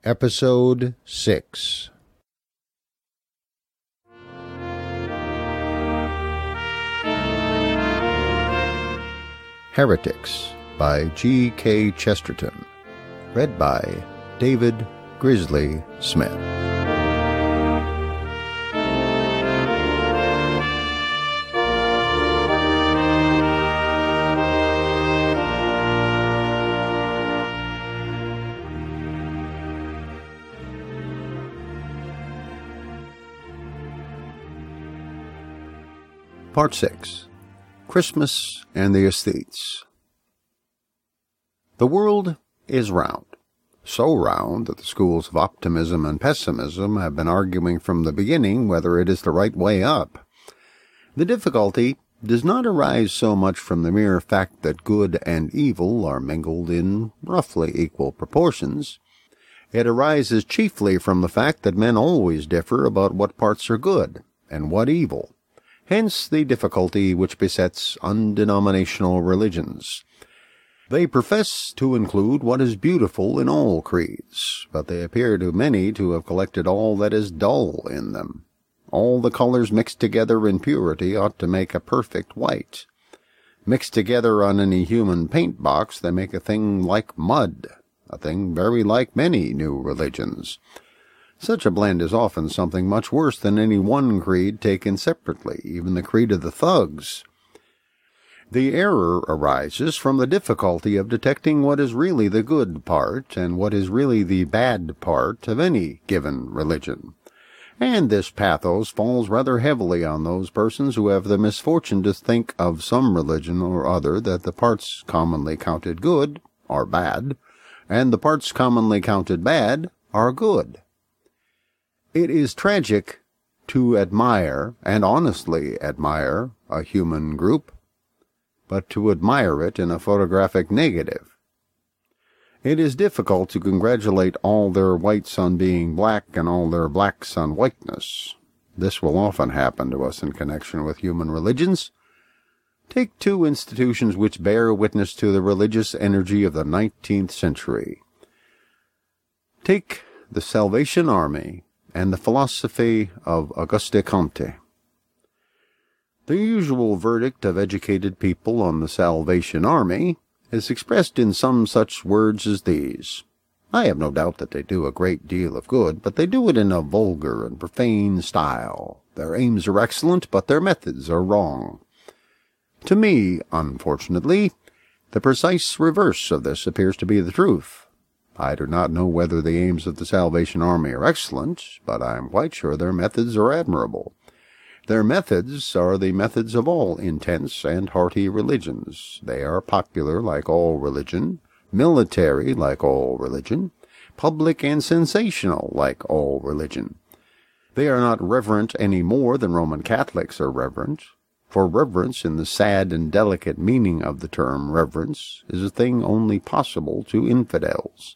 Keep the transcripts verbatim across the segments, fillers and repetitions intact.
Episode six. Heretics by G K Chesterton. Read by David Grizzly Smith. Part six. Christmas and the Aesthetes. The world is round, so round that the schools of optimism and pessimism have been arguing from the beginning whether it is the right way up. The difficulty does not arise so much from the mere fact that good and evil are mingled in roughly equal proportions. It arises chiefly from the fact that men always differ about what parts are good and what evil. Hence the difficulty which besets undenominational religions. They profess to include what is beautiful in all creeds, but they appear to many to have collected all that is dull in them. All the colors mixed together in purity ought to make a perfect white. Mixed together on any human paint box, they make a thing like mud, a thing very like many new religions. Such a blend is often something much worse than any one creed taken separately, even the creed of the thugs. The error arises from the difficulty of detecting what is really the good part and what is really the bad part of any given religion. And this pathos falls rather heavily on those persons who have the misfortune to think of some religion or other that the parts commonly counted good are bad, and the parts commonly counted bad are good. It is tragic to admire, and honestly admire, a human group, but to admire it in a photographic negative. It is difficult to congratulate all their whites on being black and all their blacks on whiteness. This will often happen to us in connection with human religions. Take two institutions which bear witness to the religious energy of the nineteenth century. Take the Salvation Army and the philosophy of Auguste Comte. The usual verdict of educated people on the Salvation Army is expressed in some such words as these. I have no doubt that they do a great deal of good, but they do it in a vulgar and profane style. Their aims are excellent, but their methods are wrong. To me, unfortunately, the precise reverse of this appears to be the truth. I do not know whether the aims of the Salvation Army are excellent, but I am quite sure their methods are admirable. Their methods are the methods of all intense and hearty religions. They are popular like all religion, military like all religion, public and sensational like all religion. They are not reverent any more than Roman Catholics are reverent, for reverence in the sad and delicate meaning of the term reverence is a thing only possible to infidels.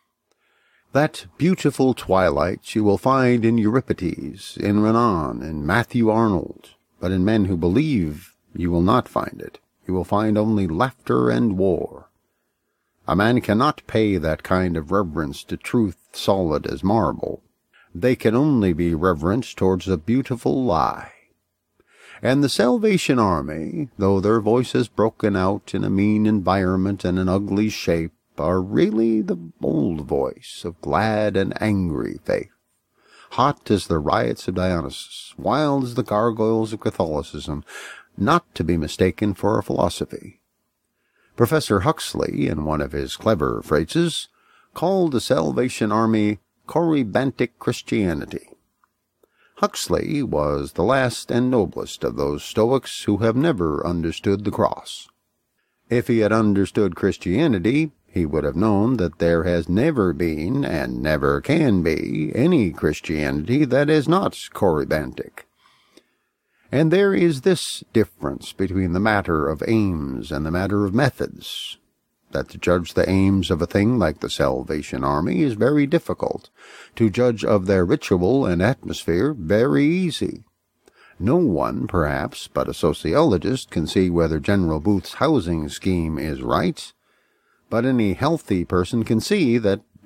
That beautiful twilight you will find in Euripides, in Renan, in Matthew Arnold, but in men who believe you will not find it. You will find only laughter and war. A man cannot pay that kind of reverence to truth solid as marble. They can only be reverent towards a beautiful lie. And the Salvation Army, though their voices broken out in a mean environment and an ugly shape, are really the bold voice of glad and angry faith, hot as the riots of Dionysus, wild as the gargoyles of Catholicism, not to be mistaken for a philosophy. Professor Huxley, in one of his clever phrases, called the Salvation Army Corybantic Christianity. Huxley was the last and noblest of those Stoics who have never understood the cross. If he had understood Christianity, he would have known that there has never been, and never can be, any Christianity that is not corybantic. And there is this difference between the matter of aims and the matter of methods, that to judge the aims of a thing like the Salvation Army is very difficult, to judge of their ritual and atmosphere very easy. No one, perhaps, but a sociologist can see whether General Booth's housing scheme is right, but any healthy person can see that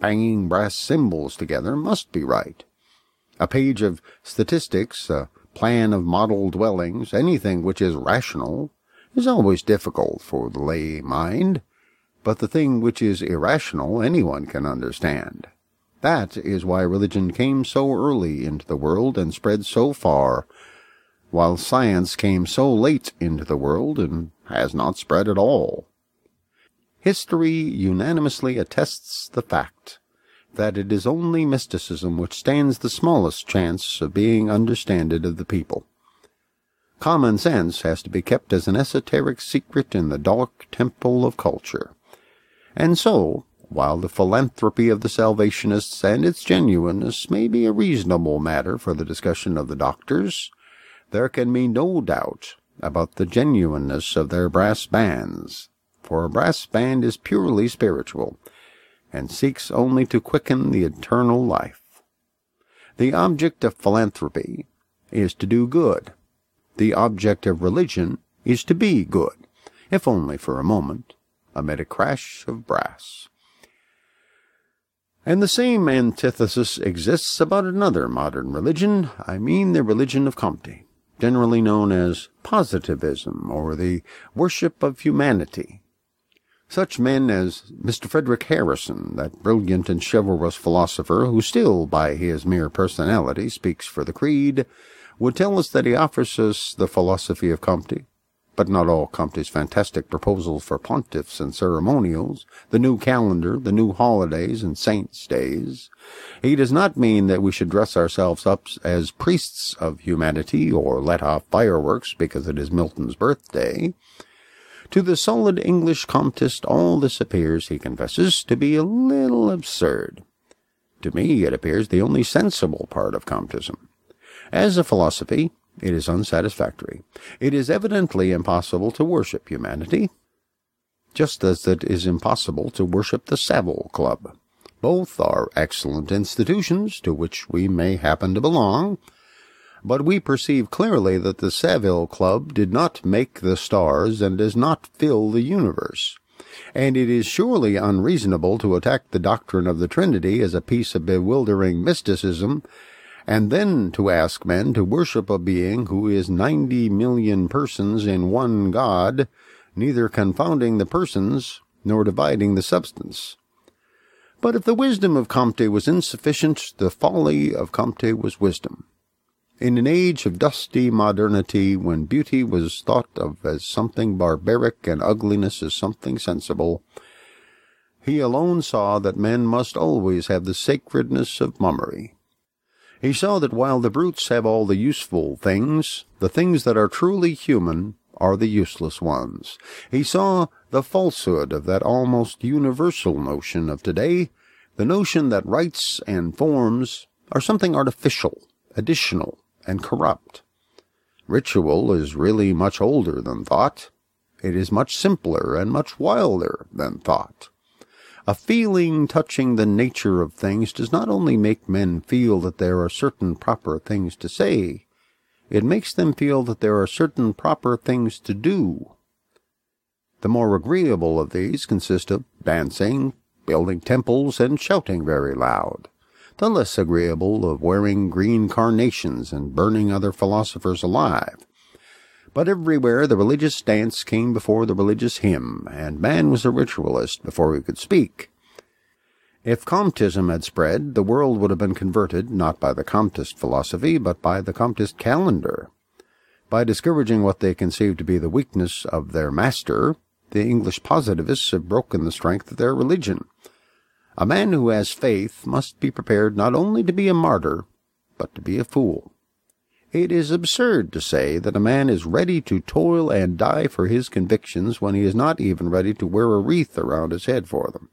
banging brass cymbals together must be right. A page of statistics, a plan of model dwellings, anything which is rational, is always difficult for the lay mind, but the thing which is irrational anyone can understand. That is why religion came so early into the world and spread so far, while science came so late into the world and has not spread at all. History unanimously attests the fact that it is only mysticism which stands the smallest chance of being understanded of the people. Common sense has to be kept as an esoteric secret in the dark temple of culture. And so, while the philanthropy of the Salvationists and its genuineness may be a reasonable matter for the discussion of the doctors, there can be no doubt about the genuineness of their brass bands, for a brass band is purely spiritual, and seeks only to quicken the eternal life. The object of philanthropy is to do good. The object of religion is to be good, if only for a moment, amid a crash of brass. And the same antithesis exists about another modern religion, I mean the religion of Comte, generally known as positivism, or the worship of humanity. Such men as Mister Frederick Harrison, that brilliant and chivalrous philosopher who still, by his mere personality, speaks for the creed, would tell us that he offers us the philosophy of Comte, but not all Comte's fantastic proposals for pontiffs and ceremonials, the new calendar, the new holidays and saints' days. He does not mean that we should dress ourselves up as priests of humanity or let off fireworks because it is Milton's birthday. To the solid English Comtist all this appears, he confesses, to be a little absurd. To me it appears the only sensible part of Comtism. As a philosophy, it is unsatisfactory. It is evidently impossible to worship humanity, just as it is impossible to worship the Savile Club. Both are excellent institutions to which we may happen to belong, but we perceive clearly that the Savile Club did not make the stars and does not fill the universe, and it is surely unreasonable to attack the doctrine of the Trinity as a piece of bewildering mysticism, and then to ask men to worship a being who is ninety million persons in one God, neither confounding the persons nor dividing the substance. But if the wisdom of Comte was insufficient, the folly of Comte was wisdom. In an age of dusty modernity, when beauty was thought of as something barbaric and ugliness as something sensible, he alone saw that men must always have the sacredness of mummery. He saw that while the brutes have all the useful things, the things that are truly human are the useless ones. He saw the falsehood of that almost universal notion of today, the notion that rites and forms are something artificial, additional, and corrupt. Ritual is really much older than thought. It is much simpler and much wilder than thought. A feeling touching the nature of things does not only make men feel that there are certain proper things to say, it makes them feel that there are certain proper things to do. The more agreeable of these consist of dancing, building temples, and shouting very loud. The less agreeable of wearing green carnations and burning other philosophers alive. But everywhere the religious dance came before the religious hymn, and man was a ritualist before he could speak. If Comtism had spread, the world would have been converted not by the Comtist philosophy, but by the Comtist calendar. By discouraging what they conceived to be the weakness of their master, the English positivists have broken the strength of their religion. A man who has faith must be prepared not only to be a martyr, but to be a fool. It is absurd to say that a man is ready to toil and die for his convictions when he is not even ready to wear a wreath around his head for them.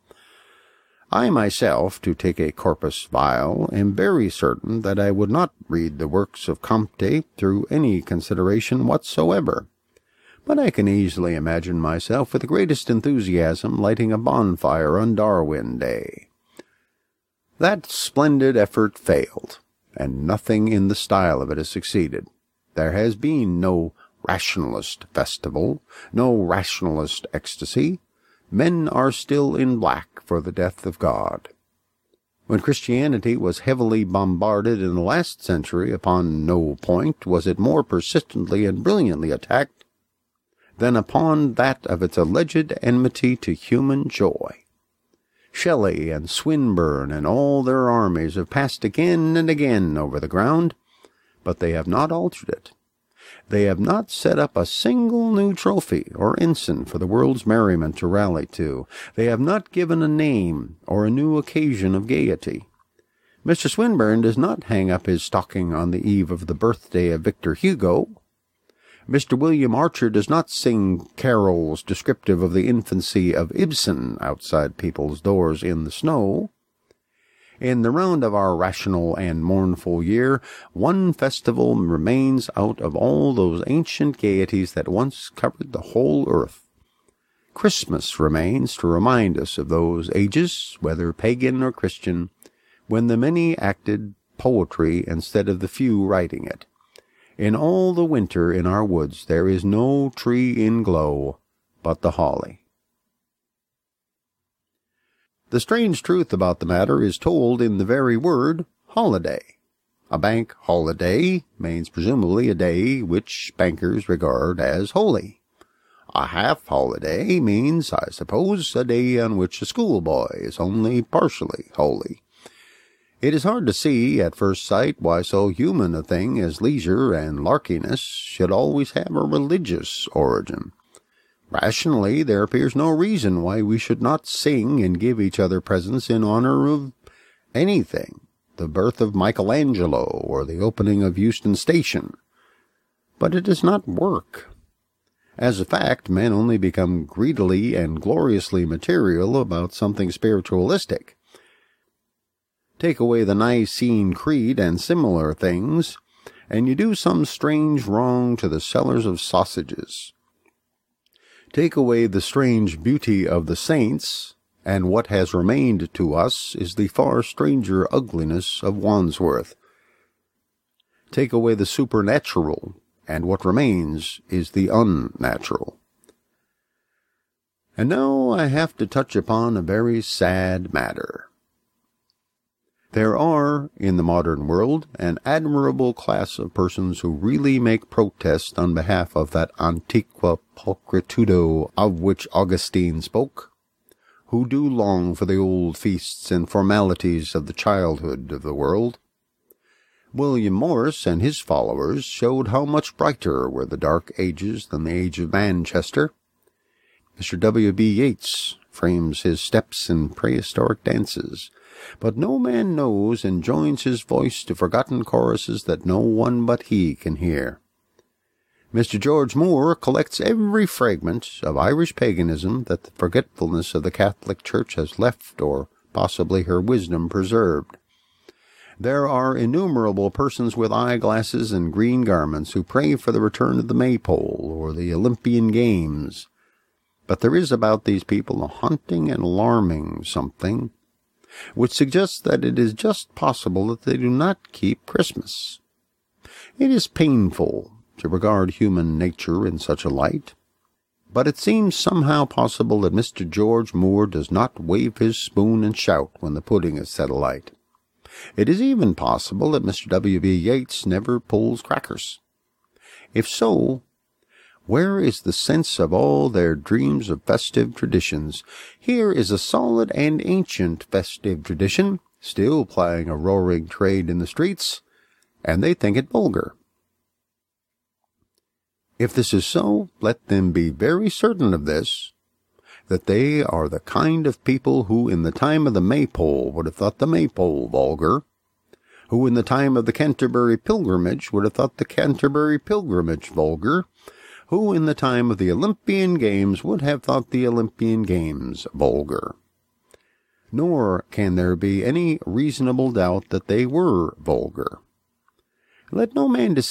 I myself, to take a corpus vile, am very certain that I would not read the works of Comte through any consideration whatsoever. But I can easily imagine myself with the greatest enthusiasm lighting a bonfire on Darwin Day. That splendid effort failed, and nothing in the style of it has succeeded. There has been no rationalist festival, no rationalist ecstasy. Men are still in black for the death of God. When Christianity was heavily bombarded in the last century, upon no point was it more persistently and brilliantly attacked than upon that of its alleged enmity to human joy. Shelley and Swinburne and all their armies have passed again and again over the ground, but they have not altered it. They have not set up a single new trophy or ensign for the world's merriment to rally to. They have not given a name or a new occasion of gaiety. Mister Swinburne does not hang up his stocking on the eve of the birthday of Victor Hugo. Mister William Archer does not sing carols descriptive of the infancy of Ibsen outside people's doors in the snow. In the round of our rational and mournful year, one festival remains out of all those ancient gaieties that once covered the whole earth. Christmas remains to remind us of those ages, whether pagan or Christian, when the many acted poetry instead of the few writing it. In all the winter in our woods there is no tree in glow but the holly. The strange truth about the matter is told in the very word holiday. A bank holiday means presumably a day which bankers regard as holy. A half holiday means, I suppose, a day on which a schoolboy is only partially holy. It is hard to see at first sight why so human a thing as leisure and larkiness should always have a religious origin. Rationally, there appears no reason why we should not sing and give each other presents in honor of anything, the birth of Michelangelo or the opening of Euston Station. But it does not work. As a fact, men only become greedily and gloriously material about something spiritualistic. Take away the Nicene Creed and similar things, and you do some strange wrong to the sellers of sausages. Take away the strange beauty of the saints, and what has remained to us is the far stranger ugliness of Wandsworth. Take away the supernatural, and what remains is the unnatural. And now I have to touch upon a very sad matter. There are, in the modern world, an admirable class of persons who really make protest on behalf of that antiqua pulchritudo of which Augustine spoke, who do long for the old feasts and formalities of the childhood of the world. William Morris and his followers showed how much brighter were the dark ages than the age of Manchester. Mister W B Yeats frames his steps in prehistoric dances, but no man knows and joins his voice to forgotten choruses that no one but he can hear. Mister George Moore collects every fragment of Irish paganism that the forgetfulness of the Catholic Church has left, or possibly her wisdom preserved. There are innumerable persons with eyeglasses and green garments who pray for the return of the Maypole or the Olympian Games. But there is about these people a haunting and alarming something, which suggests that it is just possible that they do not keep Christmas. It is painful to regard human nature in such a light, but it seems somehow possible that Mister George Moore does not wave his spoon and shout when the pudding is set alight. It is even possible that Mister W B Yeats never pulls crackers. If so, where is the sense of all their dreams of festive traditions? Here is a solid and ancient festive tradition, still plying a roaring trade in the streets, and they think it vulgar. If this is so, let them be very certain of this, that they are the kind of people who in the time of the Maypole would have thought the Maypole vulgar, who in the time of the Canterbury Pilgrimage would have thought the Canterbury Pilgrimage vulgar, who in the time of the Olympian Games would have thought the Olympian Games vulgar. Nor can there be any reasonable doubt that they were vulgar. Let no man deceive